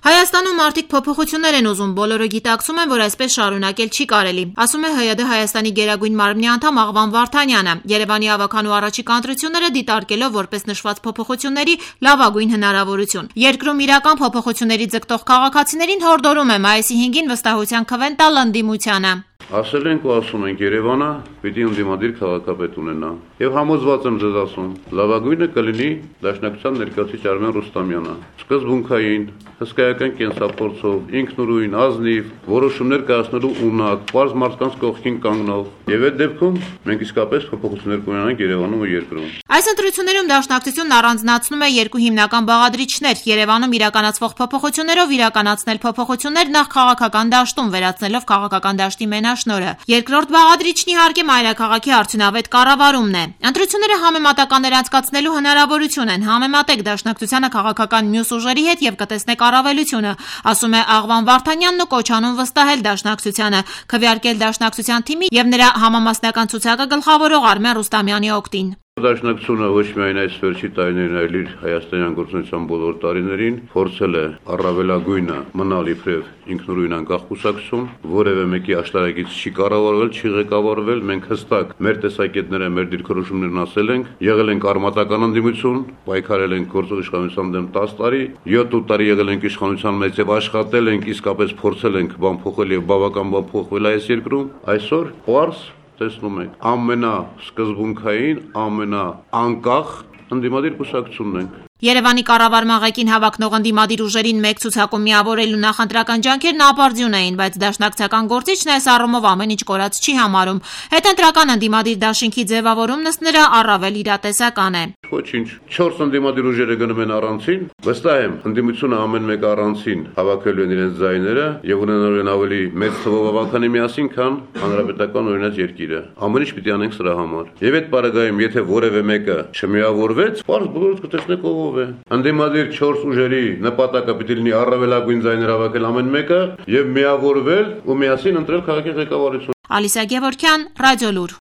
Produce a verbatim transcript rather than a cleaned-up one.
Հայաստանում մարդիկ փոփոխություններ են ուզում, բոլորը գիտակցում են, որ այսպես շարունակել չի կարելի, ասում է ՀՅԴ Հայաստանի գերագույն մարմնի անդամ Աղվան Վարդանյանը, Երևանի ավագանու առաջիկա ընտրությունները դիտարկելով որպես նշված փոփոխությունների լավագույն հնարավորություն։ Երկրում իրական փոփոխությունների ձգտող քաղաքացիներին հորդորում է մայիսի հինգին վստահության քվեն տալ ընդդիմությանը։ Ասել ենք ու ասում ենք Երևանը պիտի ընդդիմադիր քաղաքապետ ունենա։ Եվ համոզված եմ ձեզ ասում, լավագույնը կլինի Դաշնակցության ներկայացուցիչ Արմեն Ռուստամյանը։ Սկզբունքային, հսկայական կենսափորձով, ինքնուրույն, ազնիվ, որոշումներ կայացնելու ունակ, պարզ մարդկանց կողքին կանգնող։ Եվ այդ դեպքում մենք իսկապես փոփոխություններ կունենանք Երևանում ու երկրում։ Այս ընտրություններում Դաշնակցությունն առանձնացնում է երկու հիմնական բաղադրիչներ՝ Երևանում իրականացվող փոփոխություններով իրականացնել փոփոխություններ նախ քաղաքական դաշտում, վերացնելով քաղաքական դաշտի մենաշնորհը։ Երկրորդ բաղադրիչն իհարկե մայրաքաղաքի արդյունավետ կառավարումն է։ Ընտրությունները համեմատականներ անցկացնելու հնարավորություն են։ Համեմատեք Դաշնակցությանը քաղաքական մյուս ուժերի հետ եւ կտեսնեք առավելությունը, ասում է Աղվան Վարդանյանն ու կոչ անում վստահել Դաշնակցությանը, քվեարկել Դաշնակցության թիմի եւ նրա համամասնական ցուցակը գլխավորող Արմեն Ռուստամյանի օգտին։ Դաշնակցությունը ոչ միայն այս վերջի տարիներին, այլ իր հայաստանյան գործունեության բոլոր տարիներին փորձել է առավելագույնը մնալ իբրև ինքնուրույն անկախ կուսակցություն, որևէ մեկի աշտարակից չի կառավարվել, չի ղեկավարվել, մենք հստակ մեր տեսակետները, մեր դիրքորոշումներն ասել ենք, եղել ենք արմատական ընդդիմություն, պայքարել ենք գործող իշխանության դեմ տասը տարի, յոթ տարի եղել ենք իշխանության մեջ եւ աշխատել ենք, իսկապես փորձել ենք բան փոխել եւ բավական բան փոխվել այս երկրում, այսօր պարզ տեսնում եք, ամենասկզբունքային, ամենաանկախ ընդդիմադիր կուսակցությունն ենք։ Երևանի կառավարման ղեկին հավակնող ընդդիմադիր ուժերին մեկ ցուցակում միավորելու նախընտրական ջանքերն ապարդյուն էին, բայց դաշնակցական գործիչն այս առումով ամեն ինչ կորած չի համարում։ Հետընտրական ընդդիմադիր դաշինքի ձևավորումն ըստ նրա առավել իրատեսական է։ Ոչինչ, չորս ընդդիմադիր ուժերը գնում են առանցին, վստահ եմ, ընդդիմությունը ամեն մեկը առանցին հավաքելու են իրենց ձայները եւ ունենալու են ավելի մեծ թվով ավականի միասին, քան հանրապետական օրինաց երկիրը։ Ամեն ինչ պիտի անենք սրա համար։ Եվ այդ պարագայում, եթե որևէ մեկը չմիավորվեց, բարձ բոլորը կտեսնեք ով է։ Ընդդիմադիր չորս ուժերի նպատակը պիտի լինի առավելագույն ձայներ հավաքել ամեն մեկը եւ միավորվել ու միասին ընտրել քաղաքի ղեկավարություն։ Ալիսա Գևորգյան, Ռադիոլուր։